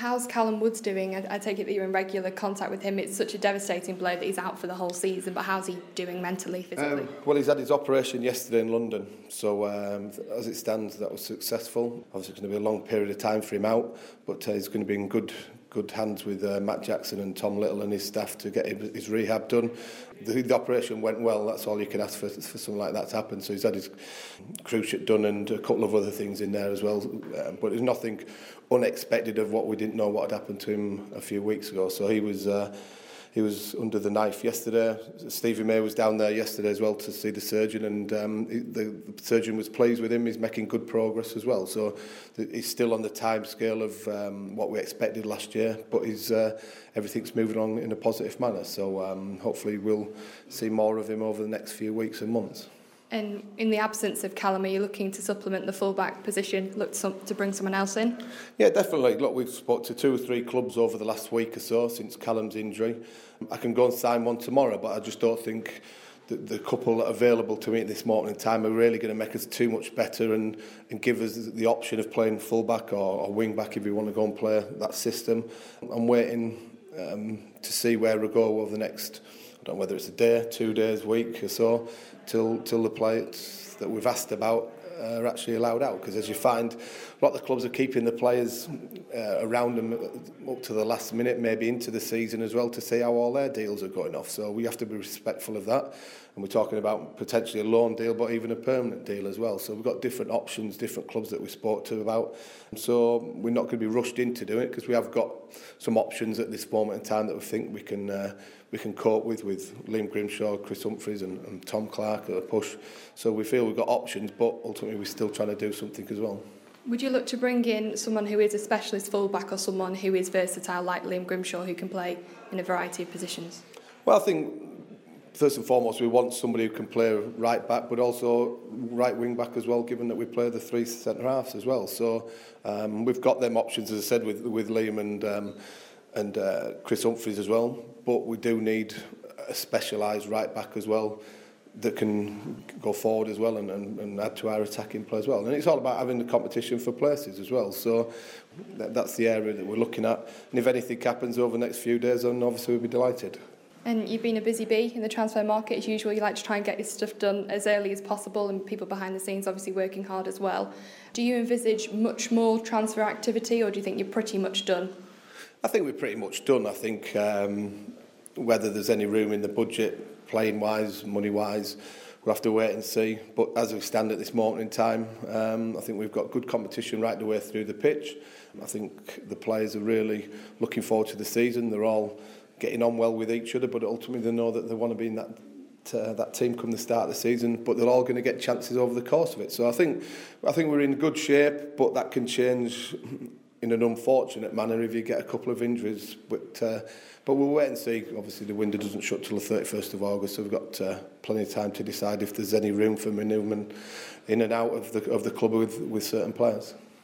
How's Callum Woods doing? I take it that you're in regular contact with him. It's such a devastating blow that he's out for the whole season, but how's he doing mentally, physically? Well, he's had his operation yesterday in London, so as it stands, that was successful. Obviously, it's going to be a long period of time for him out, but he's going to be in good hands with Matt Jackson and Tom Little and his staff to get his rehab done. The operation went well. That's all you can ask for something like that to happen. So he's had his cruciate done and a couple of other things in there as well. But there's nothing unexpected of what we didn't know what had happened to him a few weeks ago. So he was under the knife yesterday. Stevie May was down there yesterday as well to see the surgeon, and the surgeon was pleased with him. He's making good progress as well. So he's still on the time scale of what we expected last year, but everything's moving on in a positive manner. So hopefully we'll see more of him over the next few weeks and months. And in the absence of Callum, are you looking to supplement the full-back position, look to bring someone else in? Yeah, definitely. Look, we've spoke to 2 or 3 clubs over the last week or so since Callum's injury. I can go and sign one tomorrow, but I just don't think that the couple available to me at this moment in time are really going to make us too much better and give us the option of playing full-back or wing-back if we want to go and play that system. I'm waiting to see where we go over the next, I don't know whether it's a day, 2 days, week or so, till the players that we've asked about are actually allowed out. Because as you find, a lot of the clubs are keeping the players around them up to the last minute, maybe into the season as well, to see how all their deals are going off. So we have to be respectful of that. And we're talking about potentially a loan deal, but even a permanent deal as well. So we've got different options, different clubs that we spoke to about. So we're not going to be rushed into doing it, because we have got some options at this moment in time that we think we can cope with Liam Grimshaw, Chris Humphries and Tom Clark at a push. So we feel we've got options, but ultimately we're still trying to do something as well. Would you look to bring in someone who is a specialist fullback or someone who is versatile like Liam Grimshaw, who can play in a variety of positions? Well, I think first and foremost we want somebody who can play right back, but also right wing back as well, given that we play the 3 centre halves as well. So we've got them options, as I said, with Liam and Chris Humphries as well. But we do need a specialised right back as well that can go forward as well and add to our attacking play as well. And it's all about having the competition for places as well. So that's the area that we're looking at. And if anything happens over the next few days, then obviously we'll be delighted. And you've been a busy bee in the transfer market as usual. You like to try and get your stuff done as early as possible, and people behind the scenes obviously working hard as well. Do you envisage much more transfer activity, or do you think you're pretty much done? I think we're pretty much done. I think whether there's any room in the budget, playing-wise, money-wise, we'll have to wait and see. But as we stand at this moment in time, I think we've got good competition right the way through the pitch. I think the players are really looking forward to the season. They're all getting on well with each other, but ultimately they know that they want to be in that team come the start of the season, but they're all going to get chances over the course of it. So I think we're in good shape, but that can change in an unfortunate manner if you get a couple of injuries. But we'll wait and see. Obviously the window doesn't shut till the 31st of August, so we've got plenty of time to decide if there's any room for manoeuvre in and out of the club with certain players.